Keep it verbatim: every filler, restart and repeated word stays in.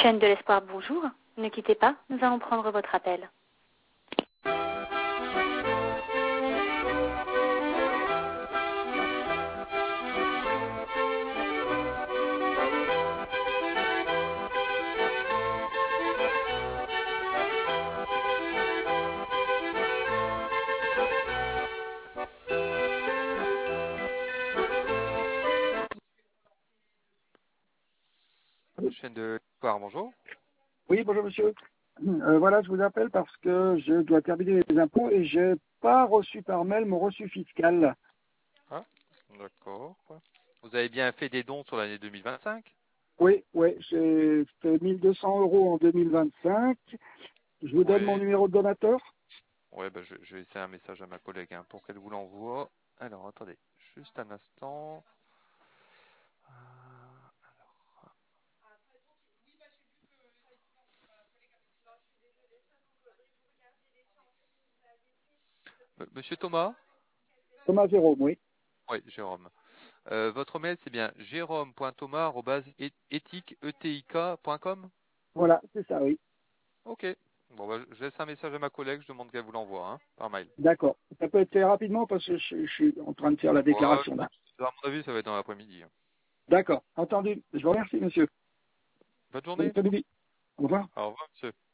Chaîne de l'espoir, bonjour. Ne quittez pas, nous allons prendre votre appel. Chaîne de l'espoir, bonjour. Oui, bonjour monsieur. Euh, voilà, je vous appelle parce que je dois terminer les impôts et j'ai pas reçu par mail mon reçu fiscal. Ah, d'accord. Vous avez bien fait des dons sur l'année deux mille vingt-cinq? Oui, oui, j'ai fait mille deux cents euros en deux mille vingt-cinq. Je vous donne mon Oui. numéro de donateur. Ouais, bah, je, je vais laisser un message à ma collègue hein, pour qu'elle vous l'envoie. Alors, attendez, juste un instant. M- Monsieur Thomas? Thomas Jérôme, oui. Oui, Jérôme. Euh, votre mail, c'est bien jérôme point thomas arobase éthique e t i k point com. Voilà, c'est ça, oui. Ok. Bon, bah, je laisse un message à ma collègue, je demande qu'elle vous l'envoie hein, par mail. D'accord. Ça peut être fait rapidement parce que je, je suis en train de faire la Ouais, déclaration je là. pense- à mon avis, ça va être dans l'après-midi. D'accord, entendu. Je vous remercie, monsieur. Bonne Bon journée. après-midi. Au revoir. Au revoir, monsieur.